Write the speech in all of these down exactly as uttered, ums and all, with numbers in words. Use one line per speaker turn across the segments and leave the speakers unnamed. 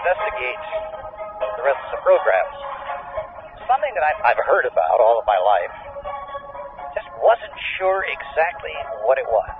investigate the rest of the programs. Something that I've, I've heard about all of my life, just wasn't sure exactly what it was.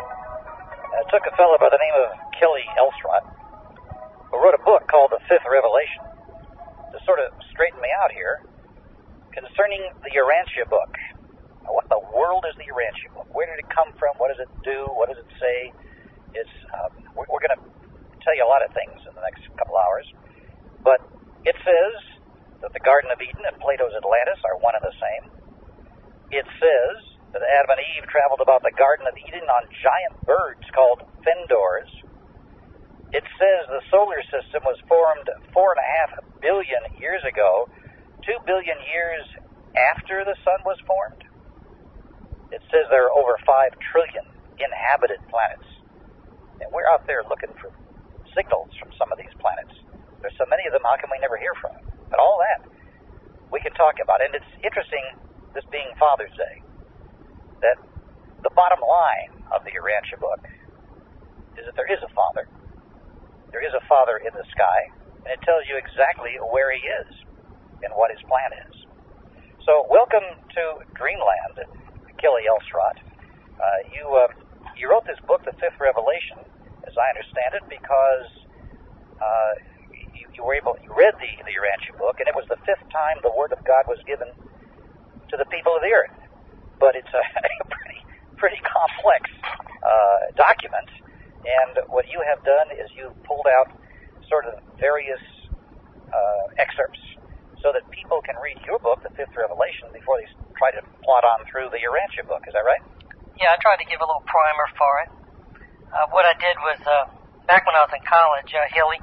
It took a fellow by the name of Kelly Elstrott, who wrote a book called The Fifth Revelation, to sort of straighten me out here concerning the Urantia book. Now, what in the world is the Urantia book? Where did it come from? What does it do? What does it say? It's um, we're, we're going to tell you a lot of things in the next couple hours, but it says that the Garden of Eden and Plato's Atlantis are one and the same. It says that Adam and Eve traveled about the Garden of Eden on giant birds called fendors. It says the solar system was formed four and a half billion years ago, two billion years after the sun was formed. It says there are over five trillion inhabited planets. And we're out there looking for signals from some of these planets. There's so many of them, how can we never hear from them? But all that we can talk about. And it's interesting, this being Father's Day, that the bottom line of the Urantia book is that there is a Father. There is a Father in the sky, and it tells you exactly where He is and what His plan is. So welcome to Dreamland, Kelly Elstrott. Uh, you uh, you wrote this book, The Fifth Revelation, as I understand it, because uh, you, you were able, you read the, the Urantia book, and it was the fifth time the Word of God was given to the people of the earth. But it's a, a pretty pretty complex uh, document, and what you have done is you pulled out sort of various uh, excerpts so that people can read your book, The Fifth Revelation, before they try to plot on through the Urantia book. Is that right?
Yeah, I tried to give a little primer for it. Uh, what I did was, uh, back when I was in college, uh, Hilly,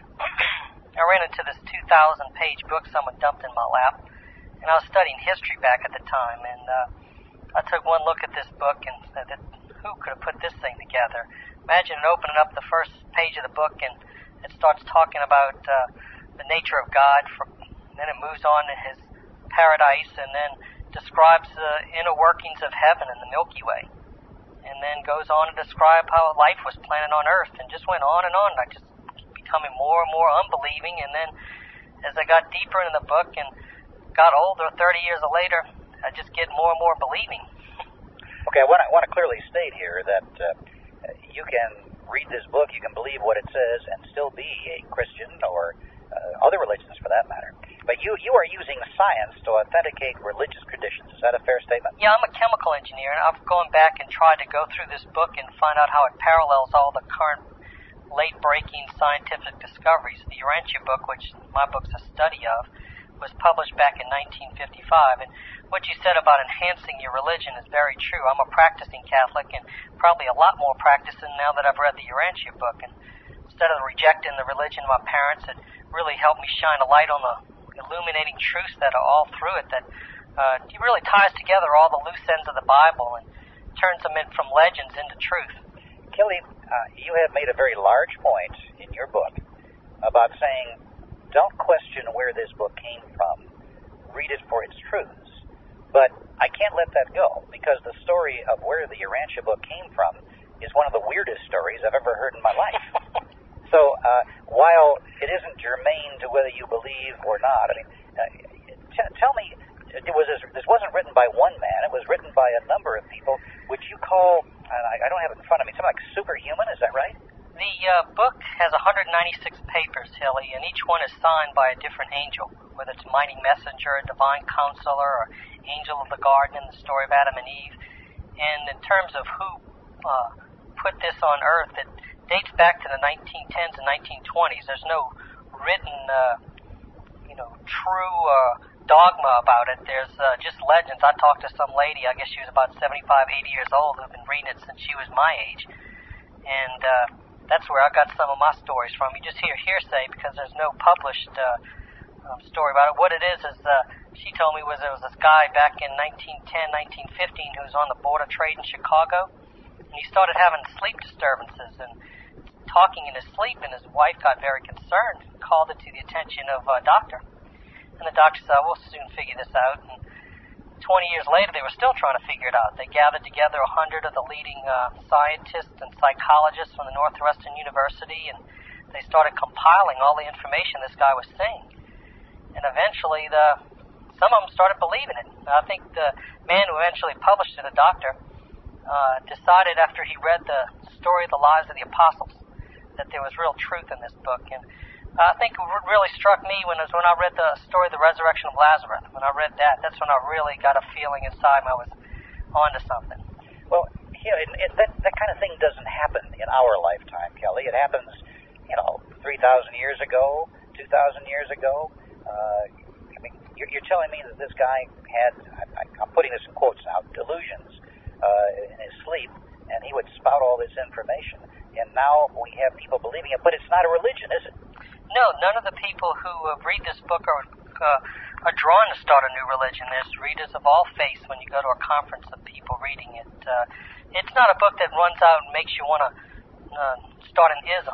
I ran into this two thousand page book someone dumped in my lap, and I was studying history back at the time, and uh, I took one look at this book and said, who could have put this thing together? Imagine opening up the first page of the book, and it starts talking about uh, the nature of God, from, then it moves on to His paradise, and then describes the inner workings of heaven and the Milky Way, and then goes on to describe how life was planted on Earth, and just went on and on. I just becoming more and more unbelieving, and then as I got deeper into the book and got older, thirty years later, I just get more and more believing.
Okay, I want to, I want to clearly state here that uh, you can read this book, you can believe what it says, and still be a Christian, or uh, other religions for that matter. But you, you are using science to authenticate religious traditions. Is that a fair statement?
Yeah, I'm a chemical engineer, and I've gone back and tried to go through this book and find out how it parallels all the current late-breaking scientific discoveries. The Urantia book, which my book's a study of, was published back in nineteen fifty-five. And what you said about enhancing your religion is very true. I'm a practicing Catholic, and probably a lot more practicing now that I've read the Urantia book. And instead of rejecting the religion of my parents, it really helped me shine a light on the illuminating truths that are all through it, that uh, it really ties together all the loose ends of the Bible and turns them in from legends into truth.
Kelly, uh, you have made a very large point in your book about saying, don't question where this book came from. Read it for its truths. But I can't let that go, because the story of where the Urantia book came from is one of the weirdest stories I've ever heard in my life. So, uh, while it isn't germane to whether you believe or not, I mean, uh, t- tell me, it was this, this wasn't written by one man, it was written by a number of people, which you call, and I, I don't have it in front of me, something like superhuman, is that right?
The uh, book has one hundred ninety-six papers, Hilly, and each one is signed by a different angel, whether it's mighty messenger, divine counselor, or angel of the garden in the story of Adam and Eve. And in terms of who uh, put this on earth, it dates back to the nineteen tens and nineteen twenties. There's no written, uh, you know, true uh, dogma about it. There's uh, just legends. I talked to some lady, I guess she was about seventy-five, eighty years old, who'd been reading it since she was my age. And uh, that's where I got some of my stories from. You just hear hearsay because there's no published uh, um, story about it. What it is is, uh, she told me was there was this guy back in nineteen ten, nineteen fifteen who was on the Board of Trade in Chicago, and he started having sleep disturbances and talking in his sleep, and his wife got very concerned and called it to the attention of a doctor. And the doctor said, we'll soon figure this out. And twenty years later, they were still trying to figure it out. They gathered together a hundred of the leading uh, scientists and psychologists from the Northwestern University, and they started compiling all the information this guy was saying. And eventually, the some of them started believing it. I think the man who eventually published it, a doctor, uh, decided after he read the story of the lives of the apostles that there was real truth in this book. And I think what really struck me when, was when I read the story of the resurrection of Lazarus. When I read that, that's when I really got a feeling inside I was onto something.
Well, you know, it, it, that, that kind of thing doesn't happen in our lifetime, Kelly. It happens, you know, three thousand years ago, two thousand years ago. Uh, I mean, you're, you're telling me that this guy had, I, I'm putting this in quotes now, delusions uh, in his sleep, and he would spout all this information. And now we have people believing it, but it's not a religion, is it?
No, none of the people who uh, read this book are uh, are drawn to start a new religion. There's readers of all faiths when you go to a conference of people reading it. Uh, it's not a book that runs out and makes you want to uh, start an ism.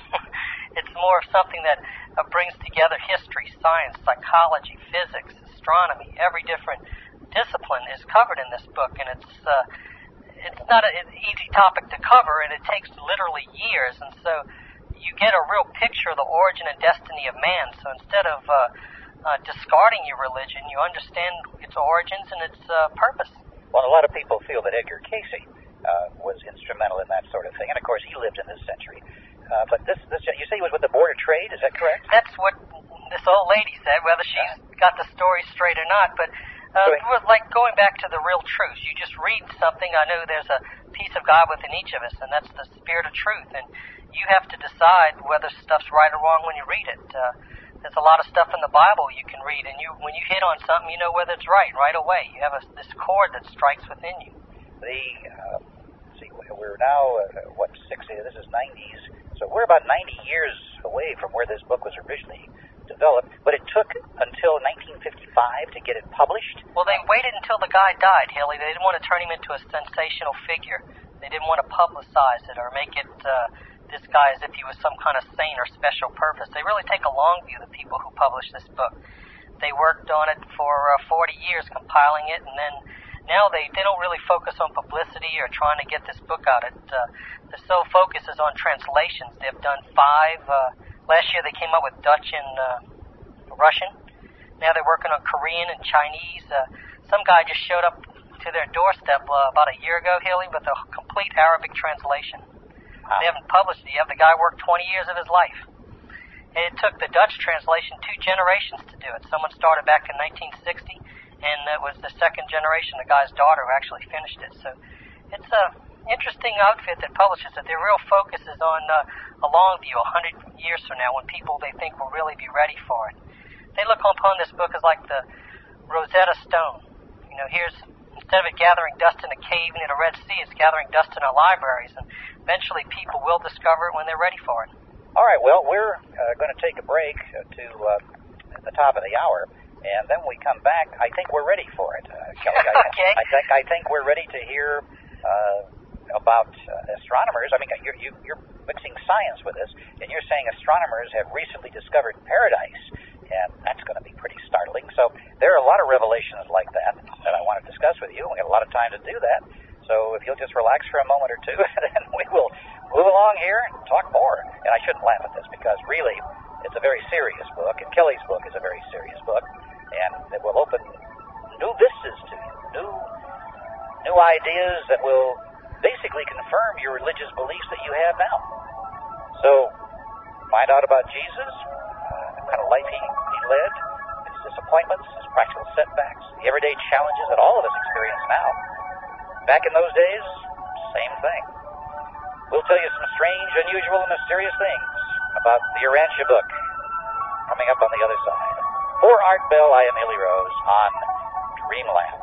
It's more of something that uh, brings together history, science, psychology, physics, astronomy. Every different discipline is covered in this book, and it's uh, it's not a, an easy topic to cover, and it takes literally years, and so you get a real picture of the origin and destiny of man. So instead of uh, uh, discarding your religion, you understand its origins and its uh, purpose.
Well, a lot of people feel that Edgar Cayce uh, was instrumental in that sort of thing, and of course he lived in this century. Uh, but this, this, you say he was with the Board of Trade, is that correct?
That's what this old lady said, whether she's yeah. got the story straight or not. But uh, so, it was like going back to the real truth. You just read something. I know there's a piece of God within each of us, and that's the spirit of truth. And you have to decide whether stuff's right or wrong when you read it. Uh, there's a lot of stuff in the Bible you can read, and you when you hit on something, you know whether it's right right away. You have a, this chord that strikes within you.
The uh, see, we're now uh, what sixty? This is nineties, so we're about ninety years away from where this book was originally developed. But it took until nineteen fifty-five to get it published.
Well, they waited until the guy died, Haley. They didn't want to turn him into a sensational figure. They didn't want to publicize it or make it. Uh, this guy as if he was some kind of saint or special purpose. They really take a long view, the people who publish this book. They worked on it for uh, forty years, compiling it, and then now they, they don't really focus on publicity or trying to get this book out. It, uh, the sole focus is on translations. They've done five. Uh, last year they came up with Dutch and uh, Russian. Now they're working on Korean and Chinese. Uh, some guy just showed up to their doorstep uh, about a year ago, Haley, with a complete Arabic translation. They haven't published it yet. The guy worked twenty years of his life. And it took the Dutch translation two generations to do it. Someone started back in nineteen sixty, and it was the second generation, the guy's daughter, who actually finished it. So it's a interesting outfit that publishes it. Their real focus is on uh, a long view, a hundred years from now, when people they think will really be ready for it. They look upon this book as like the Rosetta Stone. You know, here's instead of it gathering dust in a cave near the Red Sea, it's gathering dust in our libraries, and eventually people will discover it when they're ready for it.
All right, well, we're uh, going to take a break to uh, at the top of the hour, and then we come back. I think we're ready for it, uh, Kelly. I,
okay.
I think I think we're ready to hear uh, about uh, astronomers. I mean, you're, you, you're mixing science with this, and you're saying astronomers have recently discovered paradise, and that's going to be pretty startling. So there are a lot of revelations like that that I want to discuss with you. We got a lot of time to do that. So if you'll just relax for a moment or two, then we will move along here and talk more. And I shouldn't laugh at this because really it's a very serious book, and Kelly's book is a very serious book, and it will open new vistas to you, new, new ideas that will basically confirm your religious beliefs that you have now. So find out about Jesus, uh, the kind of life he, he led, his disappointments, his practical setbacks, the everyday challenges that all of us experience now. Back in those days, same thing. We'll tell you some strange, unusual, and mysterious things about the Urantia book coming up on the other side. For Art Bell, I am Hilly Rose on Dreamland.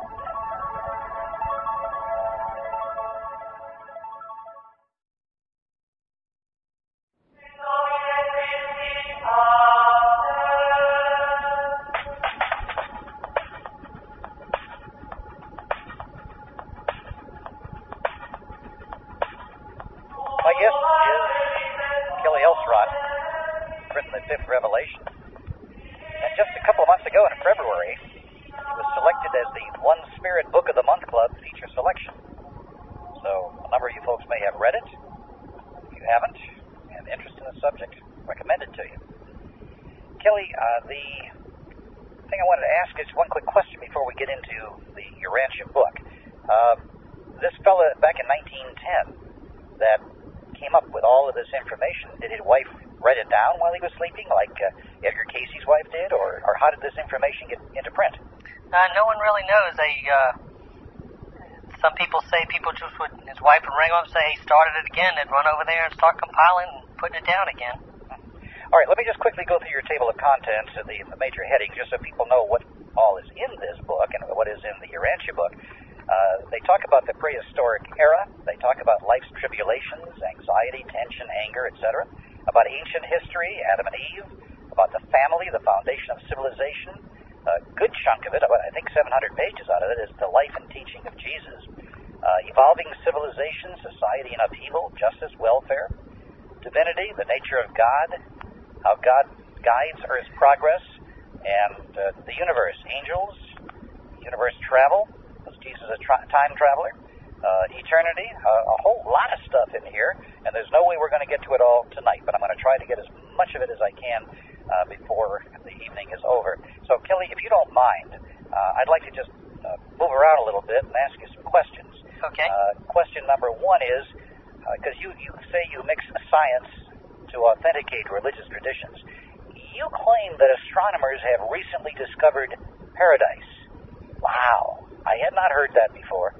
My guest is Kelly Elstrott, written the Fifth Revelation. And just a couple of months ago in February, he was selected as the One Spirit Book of the Month Club feature selection. So a number of you folks may have read it. If you haven't, have interest in the subject, recommended to you. Kelly, uh, the thing I wanted to ask is one quick question before we get into the Urantia book. Uh, this fella back in nineteen ten that came up with all of this information, did his wife write it down while he was sleeping, like uh, Edgar Casey's wife did, or, or how did this information get into print?
Uh, no one really knows. They, uh, some people say people just would, his wife would ring up and say, hey, started it again, they'd run over there and start compiling and putting it down again.
All right, let me just quickly go through your table of contents and the, the major headings, just so people know what all is in this book and what is in the Urantia book. Uh, they talk about the prehistoric era. They talk about life's tribulations, anxiety, tension, anger, et cetera. About ancient history, Adam and Eve. About the family, the foundation of civilization. A good chunk of it, about I think seven hundred pages out of it, is the life and teaching of Jesus. Uh, evolving civilization, society in upheaval, justice, welfare. Divinity, the nature of God. How God guides Earth's progress, and uh, the universe, angels, universe travel, was Jesus a tra- time traveler, uh, eternity, uh, a whole lot of stuff in here, and there's no way we're going to get to it all tonight, but I'm going to try to get as much of it as I can uh, before the evening is over. So, Kelly, if you don't mind, uh, I'd like to just uh, move around a little bit and ask you some questions.
Okay.
Uh, question number one is, because uh, you, you say you mix science to authenticate religious traditions. You claim that astronomers have recently discovered paradise. Wow, I had not heard that before.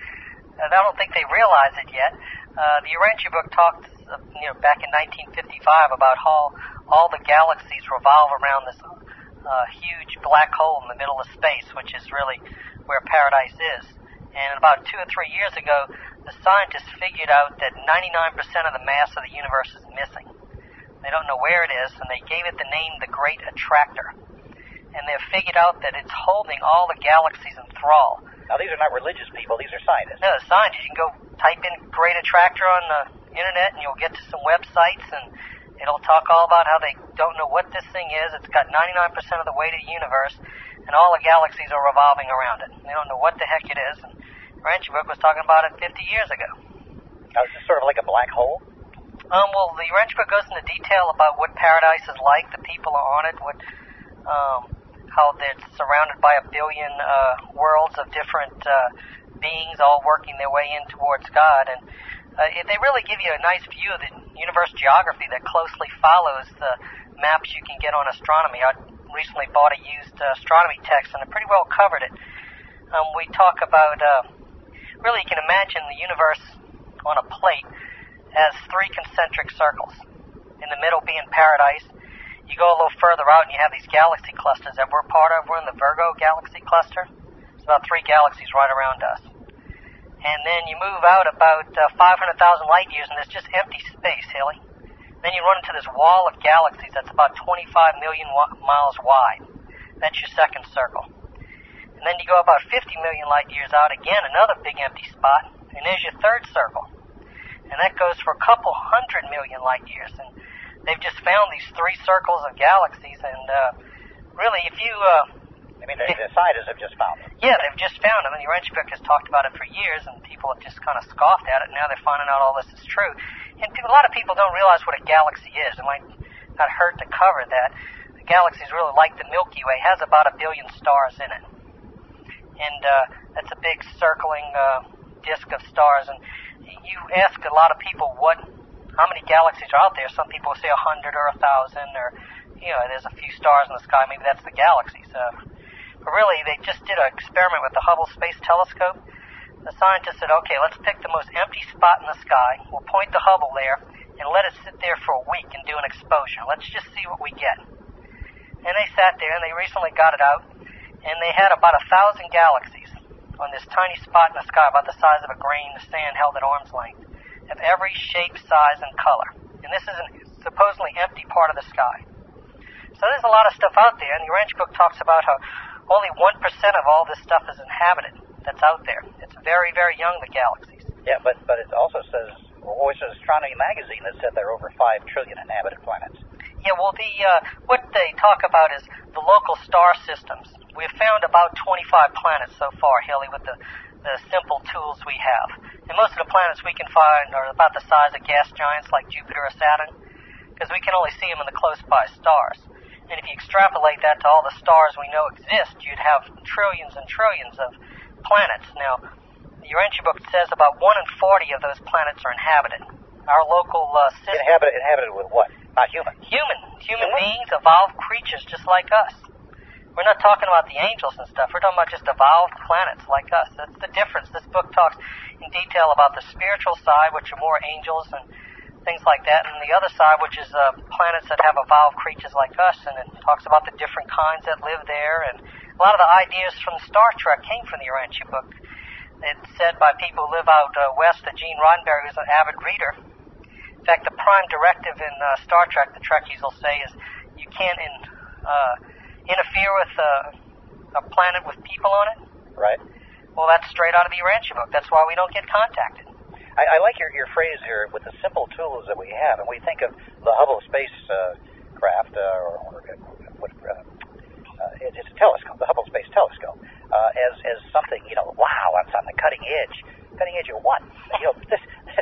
And I don't think they realize it yet. Uh, the Urantia book talked, uh, you know, back in nineteen fifty-five about how all the galaxies revolve around this uh, huge black hole in the middle of space, which is really where paradise is. And about two or three years ago, the scientists figured out that ninety-nine percent of the mass of the universe is missing. They don't know where it is, and they gave it the name the Great Attractor. And they've figured out that it's holding all the galaxies in thrall.
Now, these are not religious people. These are scientists.
No, scientists. You can go type in Great Attractor on the internet, and you'll get to some websites, and it'll talk all about how they don't know what this thing is. It's got ninety-nine percent of the weight of the universe, and all the galaxies are revolving around it. They don't know what the heck it is. And Urantia book was talking about it fifty years ago.
Now, is this sort of like a black hole?
Um, well, the Urantia book goes into detail about what paradise is like, the people are on it, what, um, how it's surrounded by a billion uh, worlds of different uh, beings all working their way in towards God. And uh, it, they really give you a nice view of the universe geography that closely follows the maps you can get on astronomy. I recently bought a used uh, astronomy text, and it pretty well covered it. Um, we talk about, uh, really you can imagine the universe on a plate as three concentric circles. In the middle being paradise. You go a little further out and you have these galaxy clusters that we're part of. We're in the Virgo galaxy cluster. It's about three galaxies right around us. And then you move out about uh, five hundred thousand light years and there's just empty space, Hilly. Then you run into this wall of galaxies that's about twenty-five million wa- miles wide. That's your second circle. And then you go about fifty million light years out, again, another big empty spot. And there's your third circle. And that goes for a couple hundred million light years. And they've just found these three circles of galaxies. And uh, really, if you... Uh,
I mean, the, the scientists have just found them.
Yeah, they've just found them. And the Urantia book has talked about it for years, and people have just kind of scoffed at it. And now they're finding out all this is true. And people, a lot of people don't realize what a galaxy is. It might not hurt to cover that. The galaxy is really like the Milky Way. It has about a billion stars in it. And uh, that's a big circling uh, disk of stars. And you ask a lot of people what, how many galaxies are out there. Some people say a hundred or a thousand, or you know, there's a few stars in the sky. Maybe that's the galaxies. Uh, but really, they just did an experiment with the Hubble Space Telescope. The scientists said, "Okay, let's pick the most empty spot in the sky. We'll point the Hubble there and let it sit there for a week and do an exposure. Let's just see what we get." And they sat there, and they recently got it out, and they had about a thousand galaxies on this tiny spot in the sky, about the size of a grain of sand held at arm's length, of every shape, size, and color. And this is a supposedly empty part of the sky. So there's a lot of stuff out there, and the Urantia book talks about how only one percent of all this stuff is inhabited that's out there. It's very, very young, the galaxies.
Yeah, but, but it also says, well, it's an astronomy magazine that said there are over five trillion inhabited planets.
Yeah, well, the uh, what they talk about is the local star systems. We've found about twenty-five planets so far, Hilly, with the, the simple tools we have. And most of the planets we can find are about the size of gas giants like Jupiter or Saturn. because we can only see them in the close-by stars. And if you extrapolate that to all the stars we know exist, you'd have trillions and trillions of planets. Now, the Urantia book says about one in forty of those planets are inhabited. Our local uh, system...
Inhabited, inhabited with what? Not human.
Human. Human beings, evolved creatures just like us. We're not talking about the angels and stuff. We're talking about just evolved planets like us. That's the difference. This book talks in detail about the spiritual side, which are more angels and things like that, and the other side, which is uh, planets that have evolved creatures like us, and it talks about the different kinds that live there, and a lot of the ideas from Star Trek came from the Urantia book. It's said by people who live out uh, west that Gene Roddenberry was an avid reader. In fact, the prime directive in uh, Star Trek, the Trekkies will say, is you can't in, uh, interfere with uh, a planet with people on it.
Right.
Well, that's straight out of the Urantia book. That's why we don't get contacted.
I, I like your, your phrase here, with the simple tools that we have, and we think of the Hubble space uh, craft, uh, or, or what, uh, uh, it, it's a telescope, the Hubble Space Telescope, uh, as as something, you know, wow, it's on the cutting edge. Cutting edge of what? You know, this,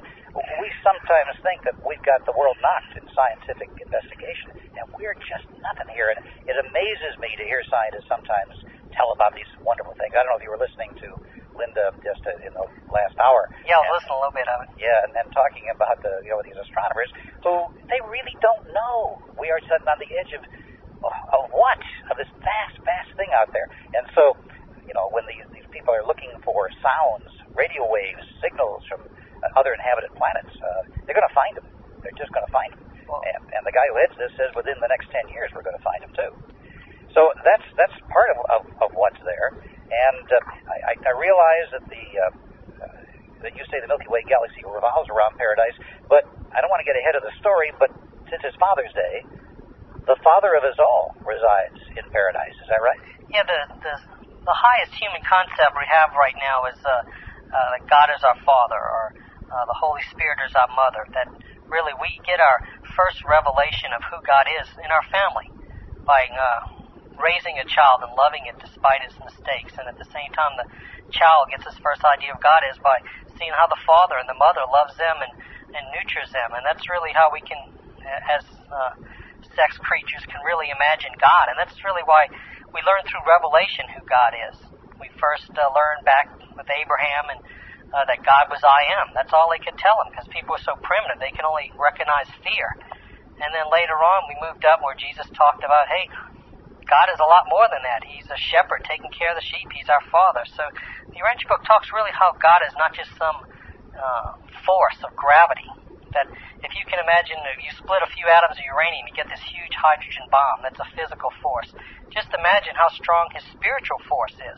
we sometimes think that we've got the world knocked in scientific investigation, and we're just nothing here. And it amazes me to hear scientists sometimes tell about these wonderful things. I don't know if you were listening to Linda just in the last hour.
Yeah, I was listening a little bit of it.
Yeah, and then talking about the, you know, these astronomers who, they really don't know. We are sitting on the edge of, of what? Of this vast, vast thing out there. And so, you know, when these, these people are looking for sounds, radio waves, signals from uh, other inhabited planets, uh, they're going to find them. They're just going to find them. Well, and, and the guy who heads this says within the next ten years we're going to find them too. So that's that's part of, of, of what's there. And uh, I, I realize that the uh, uh, that you say the Milky Way galaxy revolves around paradise, but I don't want to get ahead of the story, but since it's Father's Day, the father of us all resides in paradise. Is that right?
Yeah, the the, the highest human concept we have right now is uh, uh, that God is our Father, or uh, the Holy Spirit is our Mother, that really we get our first revelation of who God is in our family by uh, raising a child and loving it despite its mistakes. And at the same time, the child gets his first idea of God is by seeing how the father and the mother loves them and, and nurtures them. And that's really how we can, as uh, sex creatures, can really imagine God. And that's really why we learn through revelation who God is. We first uh, learned back with Abraham and uh, that God was I am. That's all they could tell him, because people are so primitive, they can only recognize fear. And then later on, we moved up where Jesus talked about, hey, God is a lot more than that. He's a shepherd taking care of the sheep. He's our Father. So the Urantia book talks really how God is not just some uh, force of gravity. That if you can imagine, if you split a few atoms of uranium, you get this huge hydrogen bomb. That's a physical force. Just imagine how strong his spiritual force is.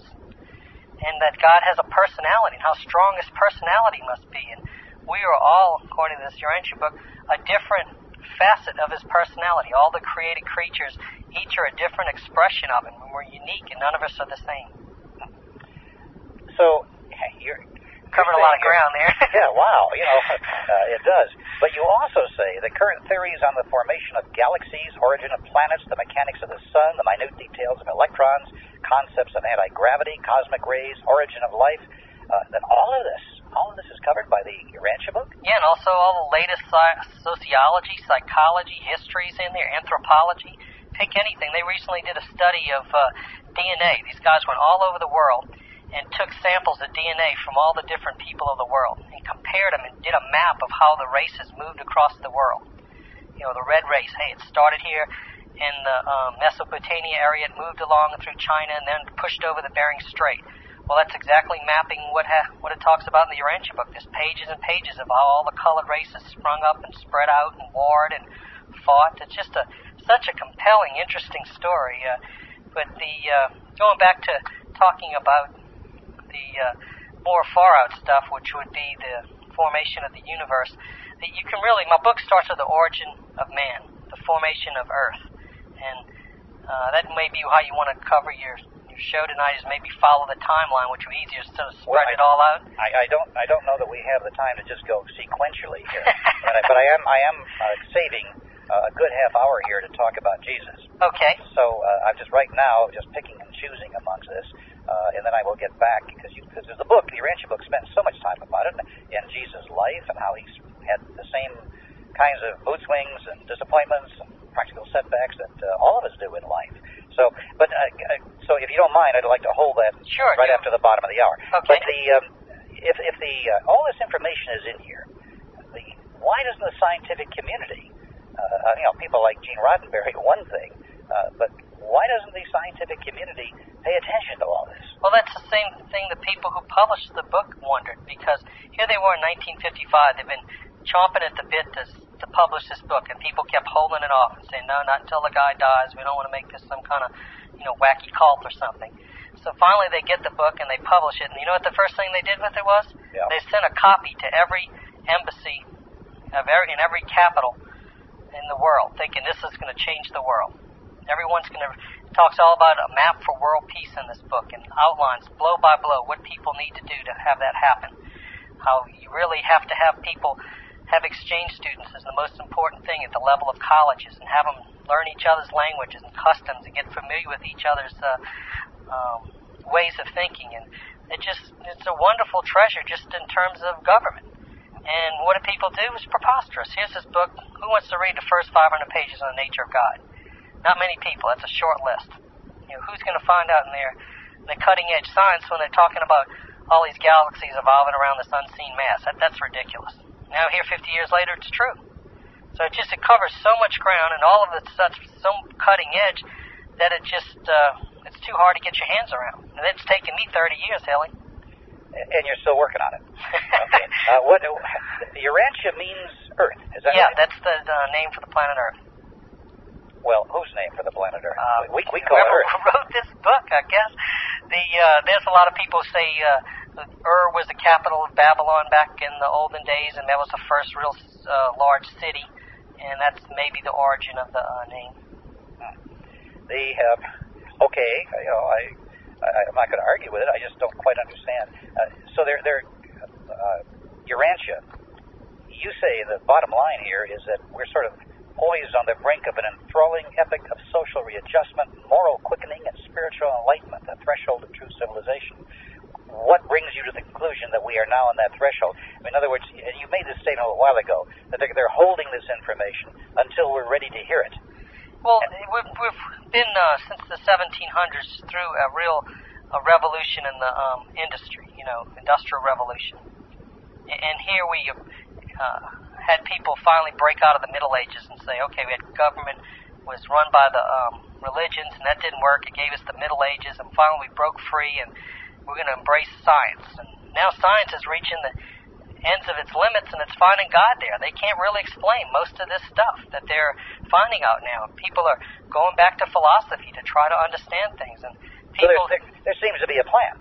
And that God has a personality, and how strong his personality must be. And we are all, according to this Urantia book, a different facet of his personality. All the created creatures, each are a different expression of him, and we're unique, and none of us are the same.
So, you're
covering a lot of ground there.
Yeah, wow, you know, uh, it does. But you also say the current theories on the formation of galaxies, origin of planets, the mechanics of the sun, the minute details of electrons, concepts of anti-gravity, cosmic rays, origin of life, uh, that all of this, all of this is covered by the Urantia book?
Yeah, and also all the latest sci- sociology, psychology, histories in there, anthropology. Pick anything. They recently did a study of uh, D N A. These guys went all over the world and took samples of D N A from all the different people of the world and compared them and did a map of how the races moved across the world. You know, the red race, hey, it started here in the um, Mesopotamia area, it moved along through China and then pushed over the Bering Strait. Well, that's exactly mapping what ha- what it talks about in the Urantia book. There's pages and pages of how all the colored races sprung up and spread out and warred and fought. It's just a such a compelling, interesting story. Uh, but the uh, going back to talking about the uh, more far-out stuff, which would be the formation of the universe, that you can really, my book starts with the origin of man, the formation of Earth. And uh, that may be how you want to cover your your show tonight, is maybe follow the timeline, which would be easier to spread
well, I,
it all out.
I, I don't I don't know that we have the time to just go sequentially here, but, I, but I am I am uh, saving uh, a good half hour here to talk about Jesus.
Okay.
So uh, I'm just right now just picking and choosing amongst this, uh, and then I will get back, because you, because there's a book, the Urantia book spends so much time about it, and Jesus' life and how he's had the same kinds of mood swings and disappointments and practical setbacks that uh, all of us do in life. So, but uh, so if you don't mind, I'd like to hold that
sure,
right
yeah.
after the bottom of the hour.
Okay.
But the um, if if the uh, all this information is in here, the why doesn't the scientific community, uh, you know, people like Gene Roddenberry, one thing, uh, but why doesn't the scientific community pay attention to all this?
Well, that's the same thing the people who published the book wondered, because here they were in nineteen fifty-five. They've been chomping at the bit to, to publish this book, and people kept holding it off and saying, no, not until the guy dies. We don't want to make this some kind of, you know, wacky cult or something. So finally they get the book and they publish it, and you know what the first thing they did with it was?
Yeah.
They sent a copy to every embassy of every, in every capital in the world, thinking this is going to change the world. Everyone's going to, talks all about a map for world peace in this book, and outlines blow by blow what people need to do to have that happen. How you really have to have people have exchange students is the most important thing at the level of colleges, and have them learn each other's languages and customs and get familiar with each other's uh, um, ways of thinking. And it just, it's a wonderful treasure just in terms of government. And what do people do? It's preposterous. Here's this book. Who wants to read the first five hundred pages on the nature of God? Not many people. That's a short list. You know, who's going to find out in their, the cutting-edge science when they're talking about all these galaxies evolving around this unseen mass? That, that's ridiculous. Now, here, fifty years later, it's true. So it just it covers so much ground, and all of it's such so cutting edge that it just uh, it's too hard to get your hands around. And it's taken me thirty years, Haley.
And you're still working on it. Okay. Uh, what Urantia means Earth? Is that
yeah,
right?
that's the uh, name for the planet Earth.
Well, whose name for the planet Earth?
Uh,
we we call it
whoever
Earth.
wrote this book, I guess. The uh, there's a lot of people who say uh, Ur was the capital of Babylon back in the olden days, and that was the first real uh, large city, and that's maybe the origin of the uh, name.
Hmm. The uh, okay, you know, I, I I'm not going to argue with it. I just don't quite understand. Uh, so they're they're uh, Urantia. You say the bottom line here is that we're sort of poised on the brink of an enthralling epic of social readjustment, moral quickening, and spiritual enlightenment, the threshold of true civilization. What brings you to the conclusion that we are now on that threshold? I mean, in other words, you made this statement a little while ago, that they're, they're holding this information until we're ready to hear it.
Well, we've, we've been, uh, since the seventeen hundreds, through a real a revolution in the um, industry, you know, industrial revolution. And here we uh, had people finally break out of the Middle Ages and say, okay, we had government was run by the um, religions, and that didn't work. It gave us the Middle Ages, and finally we broke free, and we're going to embrace science. And now science is reaching the ends of its limits, and it's finding God there. They can't really explain most of this stuff that they're finding out now. People are going back to philosophy to try to understand things. And people,
so there, there, there seems to be a plan.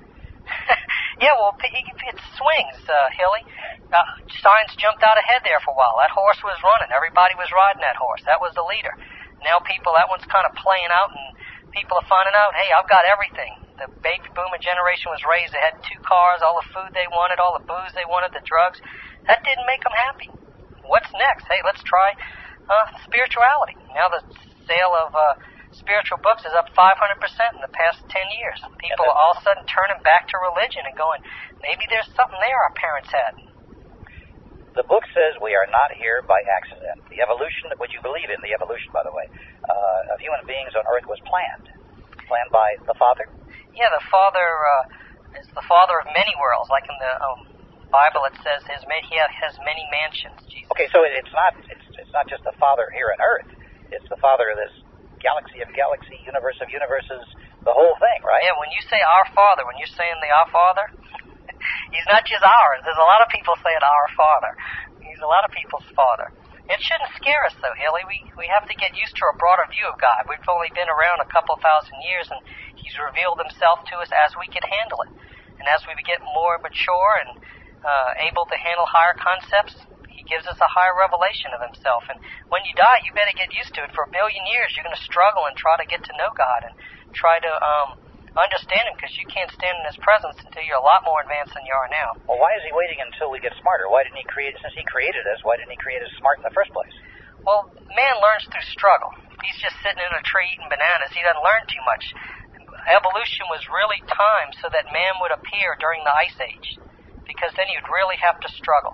Yeah, well, it swings, uh, Hilly. Uh, science jumped out ahead there for a while. That horse was running. Everybody was riding that horse. That was the leader. Now people, that one's kind of playing out, and people are finding out, hey, I've got everything. The baby boomer generation was raised. They had two cars, all the food they wanted, all the booze they wanted, the drugs. That didn't make them happy. What's next? Hey, let's try uh, spirituality. Now the sale of uh, spiritual books is up five hundred percent in the past ten years. People are all of a sudden turning back to religion and going, maybe there's something there our parents had.
The book says we are not here by accident. The evolution, would you believe in the evolution, by the way, uh, of human beings on Earth was planned. Planned by the Father?
Yeah, the Father uh, is the Father of many worlds. Like in the um, Bible it says his, he has many mansions. Jesus.
Okay, so it's not, it's, it's not just the Father here on Earth. It's the Father of this galaxy of galaxy, universe of universes, the whole thing, right?
Yeah, when you say our Father, when you're saying the Our Father, he's not just ours. There's a lot of people saying our Father. He's a lot of people's Father. It shouldn't scare us, though, Haley. We we have to get used to a broader view of God. We've only been around a couple thousand years, and he's revealed himself to us as we can handle it. And as we get more mature and uh, able to handle higher concepts, he gives us a higher revelation of himself. And when you die, you better get used to it. For a billion years, you're going to struggle and try to get to know God and try to um, understand him, because you can't stand in his presence until you're a lot more advanced than you are now.
Well, why is he waiting until we get smarter? Why didn't he create, since he created us, why didn't he create us smart in the first place?
Well, man learns through struggle. If he's just sitting in a tree eating bananas, he doesn't learn too much. Evolution was really timed so that man would appear during the Ice Age, because then you'd really have to struggle.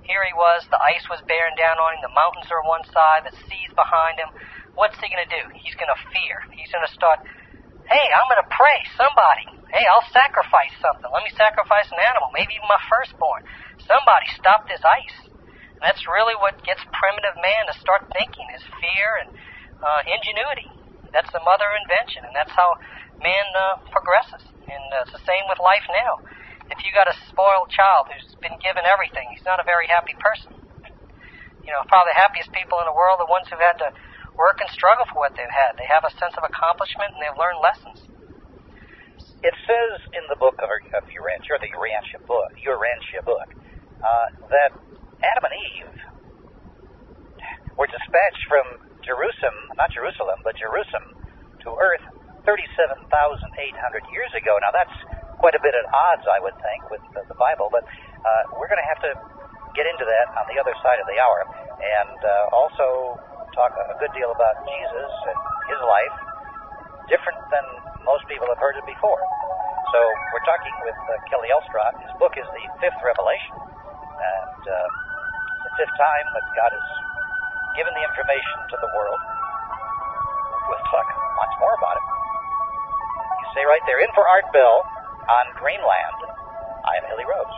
Here he was, the ice was bearing down on him, the mountains are on one side, the sea's behind him. What's he going to do? He's going to fear. He's going to start, hey, I'm going to pray, somebody. Hey, I'll sacrifice something. Let me sacrifice an animal, maybe even my firstborn. Somebody stop this ice. And that's really what gets primitive man to start thinking, is fear and uh, ingenuity. That's the mother of invention, and that's how man uh, progresses. And uh, it's the same with life now. If you got a spoiled child who's been given everything, he's not a very happy person. You know, probably the happiest people in the world are the ones who've had to work and struggle for what they've had. They have a sense of accomplishment, and they've learned lessons.
It says in the book of, of Urantia, or the Urantia book, Urantia book, uh, that Adam and Eve were dispatched from Jerusalem, not Jerusalem, but Jerusalem, to Earth thirty-seven thousand eight hundred years ago. Now, that's quite a bit at odds, I would think, with the, the Bible, but uh, we're going to have to get into that on the other side of the hour, and uh, also talk a good deal about Jesus and his life, different than most people have heard it before. So we're talking with uh, Kelly Elstrott. His book is The Fifth Revelation, and uh, the fifth time that God has given the information to the world. We'll talk lots more about it. You say right there, in for Art Bell on Greenland. I am Hilly Rose.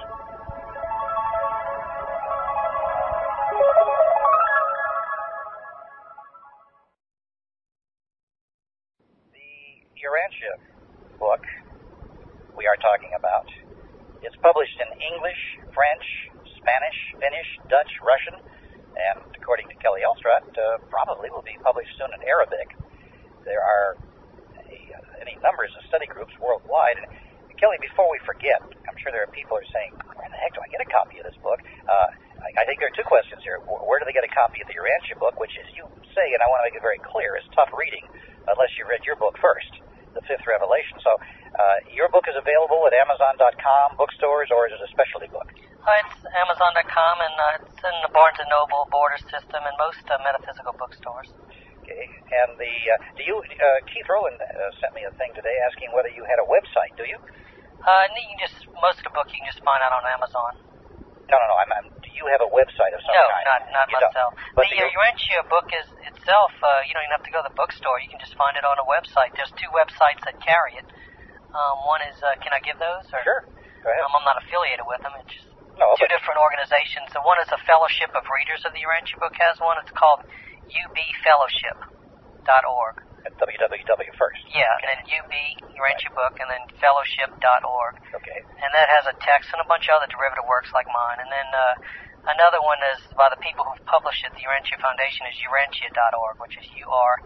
The Urantia book we are talking about is published in English, French, Spanish, Finnish, Dutch, Russian, and according to Kelly Elstrott, uh, probably will be published soon in Arabic. There are a, any numbers of study groups worldwide. And Kelly, before we forget, I'm sure there are people who are saying, where the heck do I get a copy of this book? Uh, I, I think there are two questions here. Where do they get a copy of the Urantia book, which, as you say, and I want to make it very clear, is tough reading unless you read your book first, The Fifth Revelation. So uh, your book is available at Amazon dot com, bookstores, or is it a specialty book?
Uh, it's Amazon dot com, and uh, it's in the Barnes and Noble, Border System, and most uh, metaphysical bookstores.
Okay. And the uh, do you uh, Keith Rowan uh, sent me a thing today asking whether you had a website. Do you?
Uh, you can just most of the book you can just find out on Amazon.
No, no, no. I'm, I'm, do you have a website of some
no,
kind?
No, not not
you
myself.
Don't. But
the uh, Urantia book is itself. Uh, you don't even have to go to the bookstore. You can just find it on a website. There's two websites that carry it. Um, one is, uh, can I give those? Or,
sure. Go ahead.
Um, I'm not affiliated with them. It's just
no,
two
but...
different organizations. So one is a Fellowship of Readers of the Urantia book has one. It's called U B fellowship dot org.
At W W W first.
Yeah, and then U B, Urantia book, and then fellowship dot org.
Okay.
And that has a text and a bunch of other derivative works like mine. And then uh, another one is by the people who've published it. The Urantia Foundation is urantia dot org, which is U R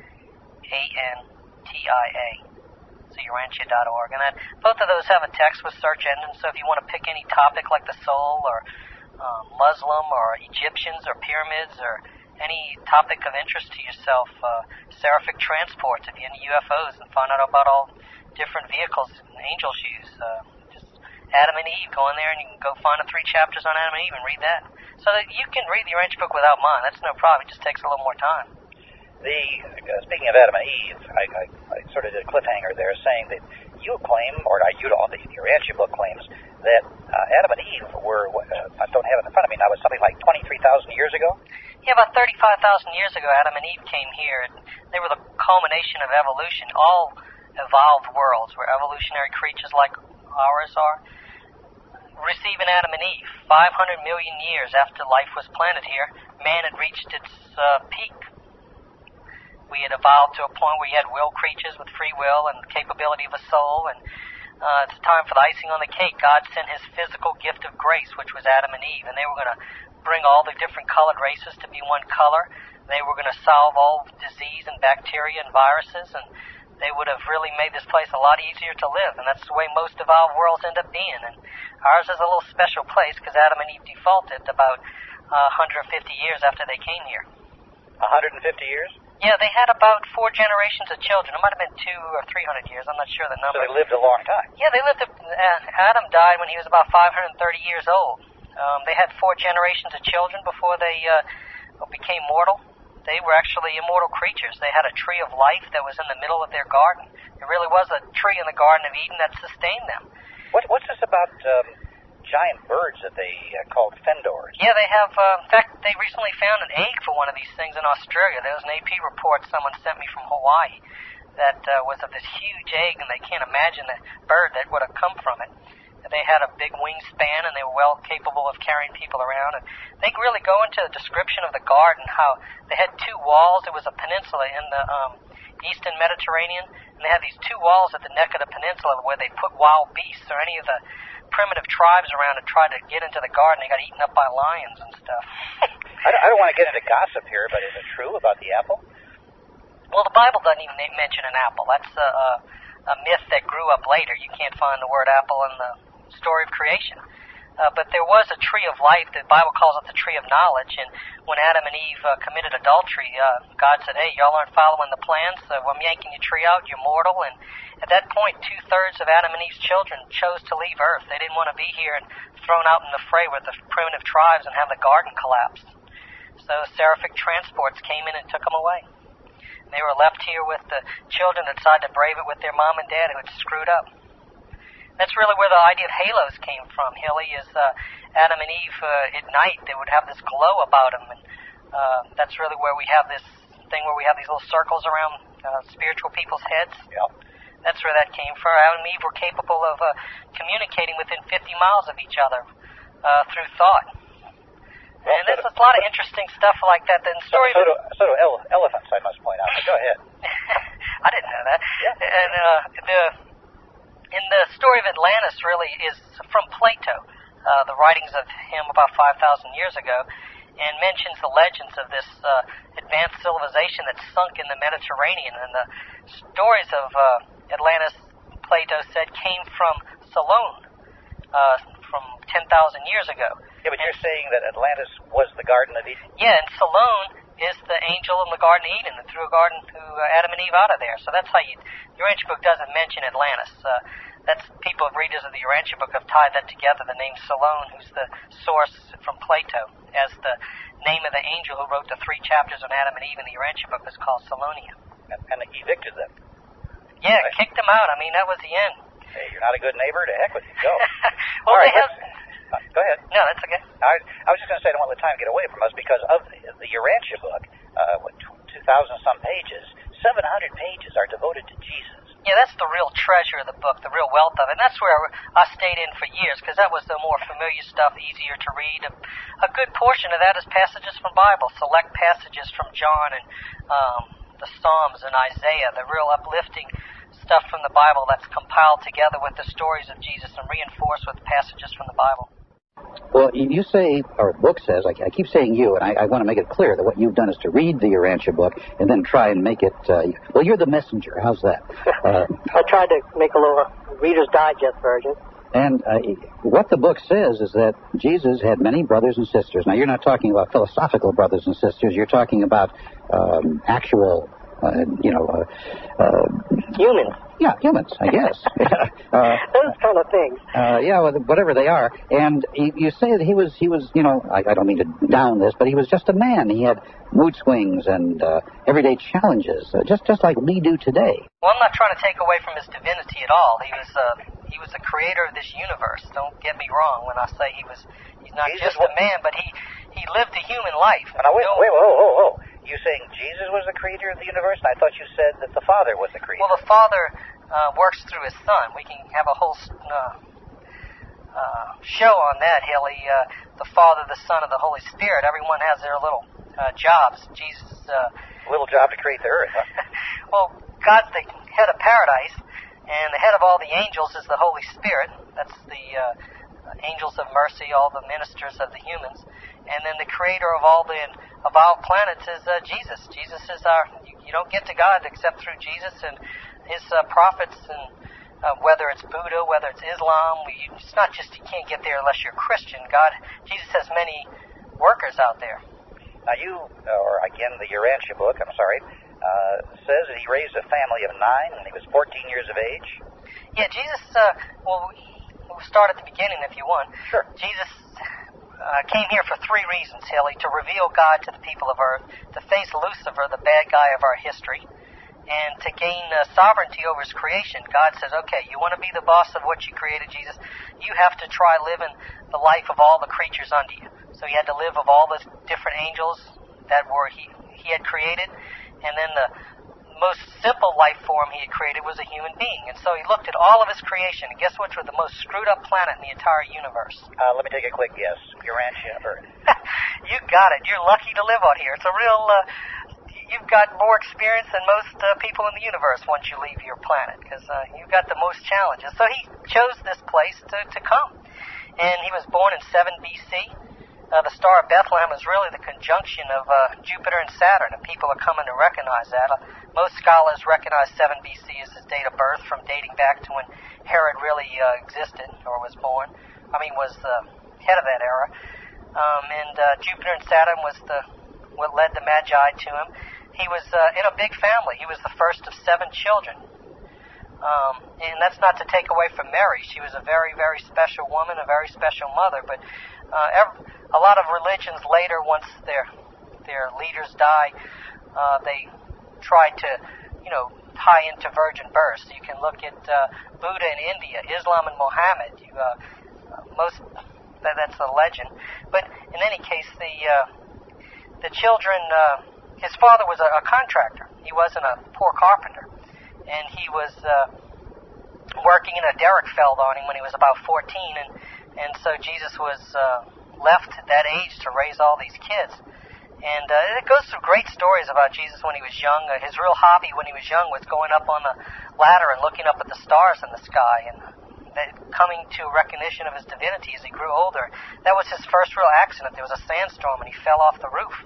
A N T I A. So urantia dot org. And then both of those have a text with search engines, so if you want to pick any topic like the soul or uh, Muslim or Egyptians or pyramids or any topic of interest to yourself, uh, seraphic transports, if you're into U F Os, and find out about all different vehicles and angels use. Uh, just Adam and Eve, go in there and you can go find the three chapters on Adam and Eve and read that. So that you can read the Urantia book without mine. That's no problem. It just takes a little more time.
The uh, speaking of Adam and Eve, I, I, I sort of did a cliffhanger there, saying that you claim, or uh, you don't, the Urantia book claims that uh, Adam and Eve were. Uh, I don't have it in front of me now. It was something like twenty-three thousand years ago.
Yeah, about thirty-five thousand years ago, Adam and Eve came here, and they were the culmination of evolution. All evolved worlds, where evolutionary creatures like ours are, receiving Adam and Eve. five hundred million years after life was planted here, man had reached its uh, peak. We had evolved to a point where you had will creatures with free will and capability of a soul, and uh, it's time for the icing on the cake. God sent his physical gift of grace, which was Adam and Eve, and they were going to bring all the different colored races to be one color. They were going to solve all disease and bacteria and viruses, and they would have really made this place a lot easier to live, and that's the way most evolved worlds end up being. And ours is a little special place because Adam and Eve defaulted about uh, one hundred fifty years after they came here.
one hundred fifty years?
Yeah, they had about four generations of children. It might have been two or three hundred years. I'm not sure the number.
So they lived a long time.
Yeah, they lived. A, uh, Adam died when he was about five hundred thirty years old. Um, they had four generations of children before they uh, became mortal. They were actually immortal creatures. They had a tree of life that was in the middle of their garden. It really was a tree in the Garden of Eden that sustained them.
What, what's this about um, giant birds that they uh, called fendors.
Yeah, they have, uh, in fact, they recently found an egg for one of these things in Australia. There was an A P report someone sent me from Hawaii that uh, was of this huge egg, and they can't imagine the bird that would have come from it. They had a big wingspan, and they were well capable of carrying people around. And they really go into the description of the garden, how they had two walls. It was a peninsula in the um, eastern Mediterranean, and they had these two walls at the neck of the peninsula where they put wild beasts or any of the primitive tribes around and tried to get into the garden. They got eaten up by lions and stuff.
I don't, I don't want to get into gossip here, but is it true about the apple?
Well, the Bible doesn't even mention an apple. That's a, a, a myth that grew up later. You can't find the word apple in the story of creation. Uh, but there was a tree of life. The Bible calls it the tree of knowledge. And when Adam and Eve uh, committed adultery, uh, God said, hey, y'all aren't following the plans, so I'm yanking your tree out, you're mortal. And at that point, two-thirds of Adam and Eve's children chose to leave Earth. They didn't want to be here and thrown out in the fray with the primitive tribes and have the garden collapse. So seraphic transports came in and took them away. And they were left here with the children that decided to brave it with their mom and dad who had screwed up. That's really where the idea of halos came from, Hilly, is uh, Adam and Eve uh, at night, they would have this glow about them. And uh, that's really where we have this thing where we have these little circles around uh, spiritual people's heads.
Yep.
That's where that came from. Adam and Eve were capable of uh, communicating within fifty miles of each other uh, through thought.
Well,
and there's a lot of interesting stuff like that. The story
so, so, do, so do ele- elephants, I must point out. But go ahead.
I didn't know that.
Yeah.
And uh, the... In the story of Atlantis, really, is from Plato, uh, the writings of him about five thousand years ago, and mentions the legends of this uh, advanced civilization that sunk in the Mediterranean. And the stories of uh, Atlantis, Plato said, came from Salone, uh, from ten thousand years ago.
Yeah, but
and,
you're saying that Atlantis was the Garden of Eden?
Yeah, and Salone is the angel in the Garden of Eden that threw a garden to uh, Adam and Eve out of there. So that's how you... The Urantia book doesn't mention Atlantis. Uh, that's people, readers of the Urantia book, have tied that together. The name Salone, who's the source from Plato, as the name of the angel who wrote the three chapters on Adam and Eve in the Urantia book, is called Salonia.
And, and evicted them.
Yeah,
right.
Kicked them out. I mean, that was the end.
Hey, you're not a good neighbor? To heck with you. Go.
Well,
All right,
they have...
Uh, go ahead.
No, that's okay.
I, I was just going to say I don't want to let time get away from us because of the, the Urantia book, uh, with two thousand some pages, seven hundred pages are devoted to Jesus.
Yeah, that's the real treasure of the book, the real wealth of it. And that's where I stayed in for years because that was the more familiar stuff, easier to read. A, a good portion of that is passages from Bible, select passages from John and um, the Psalms and Isaiah, the real uplifting stuff from the Bible that's compiled together with the stories of Jesus and reinforced with passages from the Bible.
Well, you say, or book says, I, I keep saying you, and I, I want to make it clear that what you've done is to read the Urantia book and then try and make it, uh, well, you're the messenger. How's that? Uh,
I tried to make a little Reader's Digest version.
And uh, what the book says is that Jesus had many brothers and sisters. Now, you're not talking about philosophical brothers and sisters. You're talking about um, actual, uh, you know... Uh, uh,
humans.
Yeah, humans, I guess. uh,
Those kind of things.
Uh, yeah, whatever they are. And you say that he was, he was, you know, I, I don't mean to down this, but he was just a man. He had mood swings and uh, everyday challenges, uh, just just like we do today.
Well, I'm not trying to take away from his divinity at all. He was uh, he was the creator of this universe. Don't get me wrong when I say he was. He's not
Jesus
just a man, but he he lived a human life.
Now, wait, wait, whoa, whoa, whoa. You saying Jesus was the creator of the universe? And I thought you said that the Father was the creator.
Well, the Father uh, works through his Son. We can have a whole uh, uh, show on that, Hilly. Uh, the Father, the Son, and the Holy Spirit. Everyone has their little uh, jobs. Jesus... Uh,
little job to create the earth, huh?
Well, God's the head of paradise, and the head of all the angels is the Holy Spirit. That's the uh, angels of mercy, all the ministers of the humans. And then the creator of all the of all planets is uh, Jesus. Jesus is our... You, you don't get to God except through Jesus and his uh, prophets, and uh, whether it's Buddha, whether it's Islam. We, it's not just you can't get there unless you're Christian. God, Jesus has many workers out there.
Now you, or again the Urantia book, I'm sorry, uh, says that he raised a family of nine when he was fourteen years of age.
Yeah, Jesus, uh, well, we'll start at the beginning if you want.
Sure.
Jesus uh, came here for three reasons, Hilly: to reveal God to the people of earth, to face Lucifer, the bad guy of our history, And to gain uh, sovereignty over his creation, God says, okay, you want to be the boss of what you created, Jesus? You have to try living the life of all the creatures under you. So he had to live of all the different angels that were he, he had created. And then the most simple life form he had created was a human being. And so he looked at all of his creation, and guess which was the most screwed up planet in the entire universe?
Uh, let me take a quick guess. Urantia, Earth.
You got it. You're lucky to live out here. It's a real, uh, you've got more experience than most uh, people in the universe once you leave your planet, because uh, you've got the most challenges. So he chose this place to, to come. And he was born in seven B C Uh, the Star of Bethlehem is really the conjunction of uh, Jupiter and Saturn, and people are coming to recognize that. Uh, most scholars recognize seven B C as his date of birth, from dating back to when Herod really uh, existed or was born. I mean, was the head of that era. Um, and uh, Jupiter and Saturn was the what led the Magi to him. He was uh, in a big family. He was the first of seven children. Um, and that's not to take away from Mary. She was a very, very special woman, a very special mother. But uh, every, a lot of religions later, once their their leaders die, uh, they try to, you know, tie into virgin births. You can look at uh, Buddha in India, Islam and Muhammad. You, uh, most that, that's a legend. But in any case, the uh, the children. Uh, his father was a, a contractor. He wasn't a poor carpenter. And he was uh, working in a derrick felled on him when he was about fourteen, and and so Jesus was uh, left at that age to raise all these kids. And uh, it goes through great stories about Jesus when he was young. Uh, his real hobby when he was young was going up on the ladder and looking up at the stars in the sky, and that coming to recognition of his divinity as he grew older. That was his first real accident. There was a sandstorm, and he fell off the roof.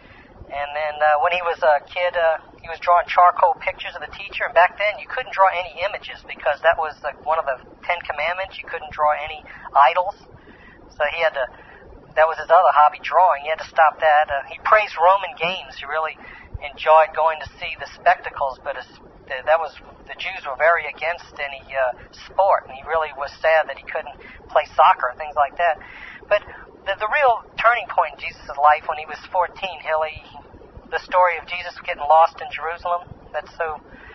And then uh, when he was a kid, uh, he was drawing charcoal pictures of the teacher. And back then, you couldn't draw any images because that was uh, one of the Ten Commandments. You couldn't draw any idols. So he had to, that was his other hobby, drawing. He had to stop that. Uh, he praised Roman games. He really enjoyed going to see the spectacles, but his, that was, the Jews were very against any uh, sport. And he really was sad that he couldn't play soccer and things like that. But the, the real turning point in Jesus' life when he was fourteen, Hilly, the story of Jesus getting lost in Jerusalem, that's so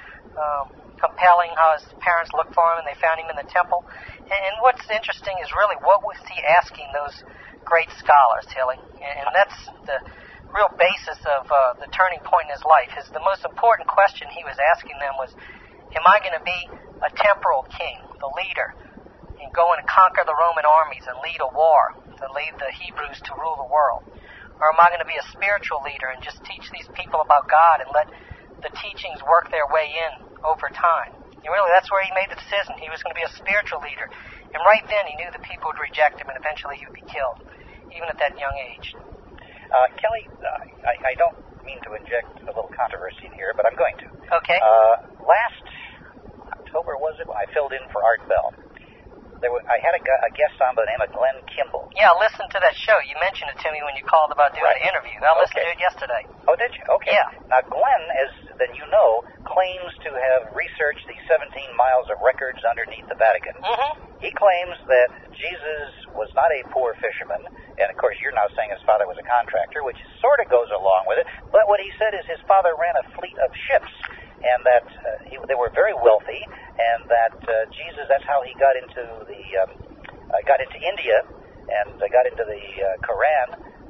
um, compelling, how his parents looked for him and they found him in the temple. And, and what's interesting is really what was he asking those great scholars, Hilly? And, and that's the real basis of uh, the turning point in his life. His, the most important question he was asking them was, am I going to be a temporal king, the leader, and go and conquer the Roman armies and lead a war, to lead the Hebrews to rule the world? Or am I going to be a spiritual leader and just teach these people about God and let the teachings work their way in over time? And really, that's where he made the decision. He was going to be a spiritual leader. And right then, he knew the people would reject him, and eventually he would be killed, even at that young age.
Uh, Kelly, uh, I, I don't mean to inject a little controversy in here, but I'm going to.
Okay.
Uh, last October, was it, when I filled in for Art Bell, There was, I had a, a guest on by the name of Glenn Kimball.
Yeah, listen to that show. You mentioned it to me when you called about doing
right.
an interview. I listened
okay.
to it yesterday.
Oh, did you? Okay.
Yeah.
Now, Glenn, as then you know, claims to have researched the seventeen miles of records underneath the Vatican.
Mm-hmm.
He claims that Jesus was not a poor fisherman, and of course you're now saying his father was a contractor, which sort of goes along with it, but what he said is his father ran a fleet of ships, and that uh, he, they were very wealthy, and that uh, Jesus, that's how he got into the... Um, Uh, got into India and uh, got into the uh, Quran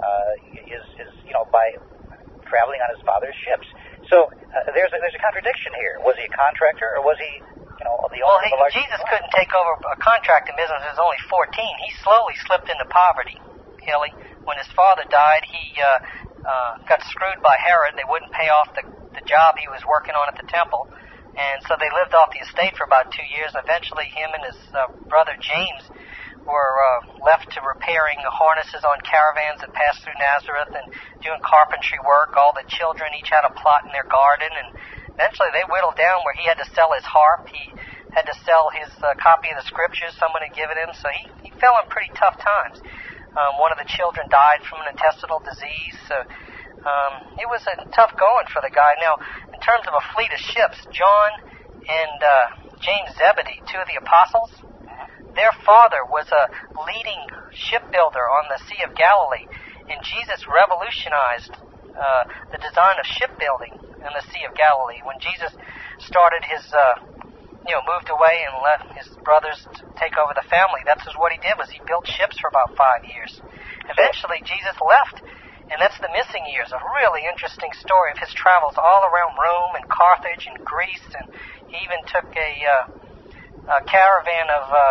uh, is, is, you know, by traveling on his father's ships. So uh, there's a, there's a contradiction here. Was he a contractor or was he, you know, the
well,
owner
he,
of a large...
Jesus couldn't take over a contracting business. He was only fourteen. He slowly slipped into poverty, Hilly. When his father died, he uh, uh, got screwed by Herod. They wouldn't pay off the, the job he was working on at the temple. And so they lived off the estate for about two years. Eventually, him and his uh, brother James were uh, left to repairing the harnesses on caravans that passed through Nazareth and doing carpentry work. All the children each had a plot in their garden, and eventually they whittled down where he had to sell his harp. He had to sell his uh, copy of the scriptures someone had given him, so he, he fell in pretty tough times. Um, one of the children died from an intestinal disease, so um, it was a tough going for the guy. Now, in terms of a fleet of ships, John and uh, James Zebedee, two of the apostles, their father was a leading shipbuilder on the Sea of Galilee, and Jesus revolutionized uh, the design of shipbuilding in the Sea of Galilee. When Jesus started his, uh, you know, moved away and let his brothers to take over the family, that's just what he did, was he built ships for about five years. Eventually, Jesus left, and that's the missing years. A really interesting story of his travels all around Rome and Carthage and Greece, and he even took a, uh, a caravan of, uh,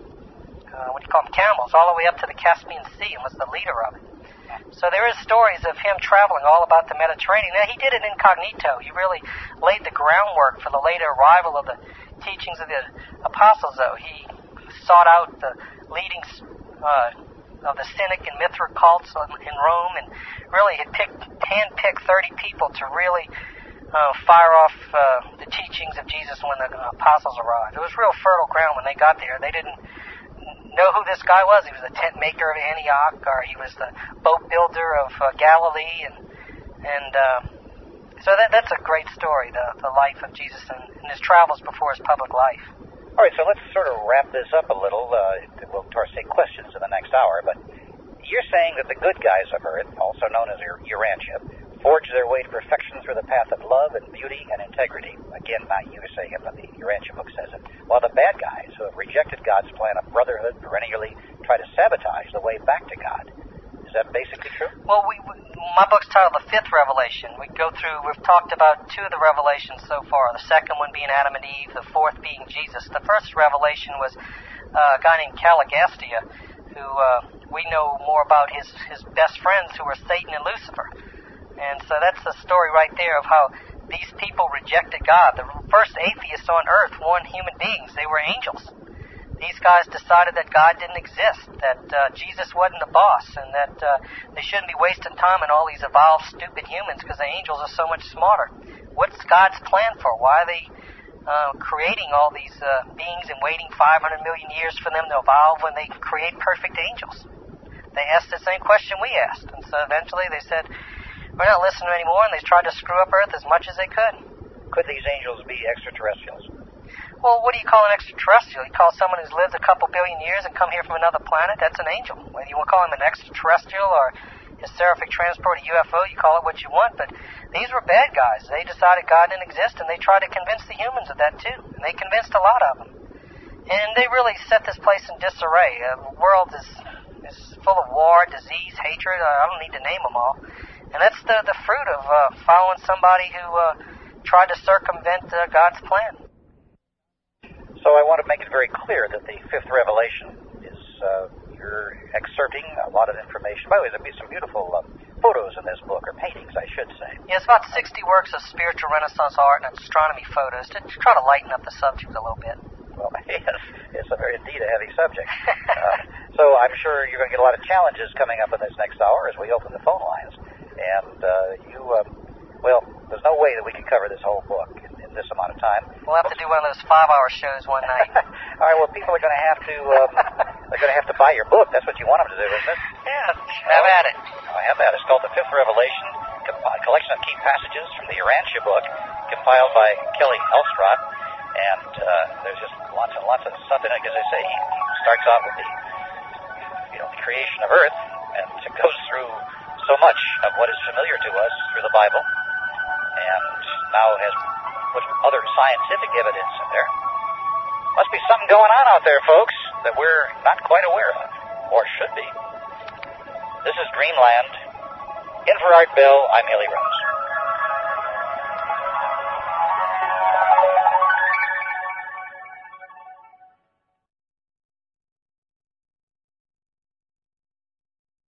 uh, what do you call them, camels, all the way up to the Caspian Sea and was the leader of it. So there is stories of him traveling all about the Mediterranean. Now, he did it incognito. He really laid the groundwork for the later arrival of the teachings of the apostles, though. He sought out the leading uh, of the Cynic and Mithra cults in Rome, and really had picked, hand-picked thirty people to really uh, fire off uh, the teachings of Jesus when the apostles arrived. It was real fertile ground when they got there. They didn't know who this guy was. He was the tent maker of Antioch, or he was the boat builder of uh, Galilee, and and uh, so that that's a great story, the the life of Jesus and, and his travels before his public life.
All right, so let's sort of wrap this up a little. Uh, we'll of course take questions in the next hour, but you're saying that the good guys of Earth, also known as Urantia, forged their way to perfection through the path of love and beauty and integrity. Again, not you saying it, but the Urantia book says it. While the bad guys who have rejected God's plan of brotherhood perennially try to sabotage the way back to God. Is that basically true?
Well, we, we my book's titled The Fifth Revelation. We go through, we've talked about two of the revelations so far. The second one being Adam and Eve, the fourth being Jesus. The first revelation was uh, a guy named Caligastia, who uh, we know more about his, his best friends, who were Satan and Lucifer. And so that's the story right there of how these people rejected God. The first atheists on earth weren't human beings. They were angels. These guys decided that God didn't exist, that uh, Jesus wasn't the boss, and that uh, they shouldn't be wasting time on all these evolved, stupid humans because the angels are so much smarter. What's God's plan for? Why are they uh, creating all these uh, beings and waiting five hundred million years for them to evolve when they can create perfect angels? They asked the same question we asked, and so eventually they said, we're not listening anymore, and they tried to screw up Earth as much as they could.
Could these angels be extraterrestrials?
Well, what do you call an extraterrestrial? You call someone who's lived a couple billion years and come here from another planet? That's an angel. Whether you want to call him an extraterrestrial or a seraphic transport, a U F O, you call it what you want, but these were bad guys. They decided God didn't exist, and they tried to convince the humans of that, too. And they convinced a lot of them. And they really set this place in disarray. Uh, the world is, is full of war, disease, hatred. I don't need to name them all. And that's the, the fruit of uh, following somebody who uh, tried to circumvent uh, God's plan.
So I want to make it very clear that the fifth revelation is, uh, you're excerpting a lot of information. By the way, there'll be some beautiful uh, photos in this book, or paintings, I should say.
Yeah, it's about sixty works of spiritual Renaissance art and astronomy photos to try to lighten up the subject a little bit.
Well, yes, it's a very, indeed a heavy subject. uh, so I'm sure you're going to get a lot of challenges coming up in this next hour as we open the phone lines. And uh, you, uh, well, there's no way that we can cover this whole book in, in this amount of time.
We'll have to do one of those five-hour shows one night.
All right, well, people are going to have to, um, they're going to have to buy your book. That's what you want them to do, isn't it?
Yeah, have at it.
I have that. It's called The Fifth Revelation, a collection of key passages from the Urantia book, compiled by Kelly Elstrott. And uh, there's just lots and lots of stuff in it. As I say, he, he starts out with the, you know, the creation of Earth, and it goes through so much of what is familiar to us through the Bible, and now has put other scientific evidence in there. Must be something going on out there, folks, that we're not quite aware of, or should be. This is Dreamland. In for Art Bell, I'm Haley Rose.